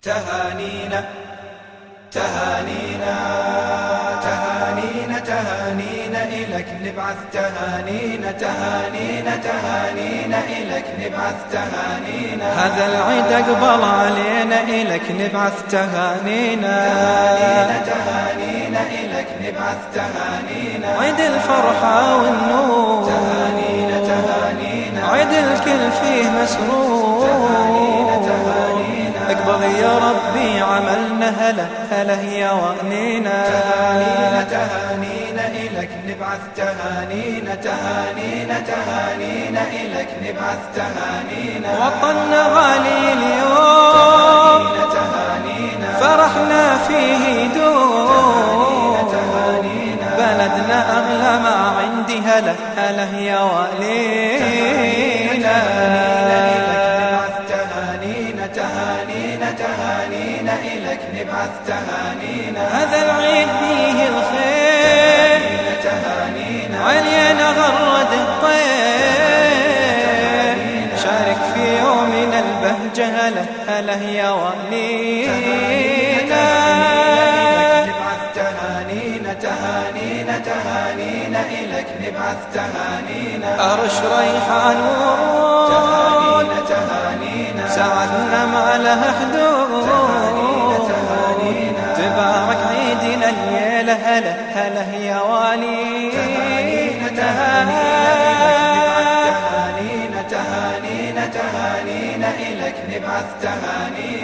تهانينا تهانينا تهانينا تهانينا إلك نبعث تهانينا تهانينا تهانينا إلك نبعث تهانينا. هذا العيد أقبل علينا إلك نبعث تهانينا تهانينا تهانينا إلك نبعث تهانينا. عيد الفرحة والنور تهانينا تهانينا عيد الكل فيه مسرور. تهانينا تهانينا اقبل يا ربي عملنا هلا هلا يا وانينا. تهانينا تهانينا إلك نبعث تهانينا تهانينا تهانينا إلك نبعث تهانينا. وطننا غالي اليوم تهانينا تهانينا فرحنا فيه يدوم. تهانينا بلدنا أغلى ما عندي هلا هلا يا وانينا. تهانينا تهانينا إلك نبعث تهانينا. هذا العيد فيه الخير تهانينا علينا غرد الطير. شارك في يومنا البهجة هلا هلا يا والينا. تهانينا تهانينا تهانينا إلك نبعث تهانينا. أرش ريحان ورود تهانينا تهانينا سعدنا ما لها حدود. تبارك عيدنا الليلة هلا هلا يا والينا. تهانينا تهانينا تهانينا إلك نبعث تهانينا.